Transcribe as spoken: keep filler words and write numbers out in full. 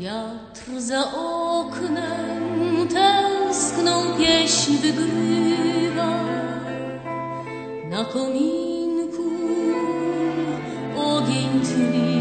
Wiatr za oknem tęskną pieśń wygrywa, na kominku ogień tli.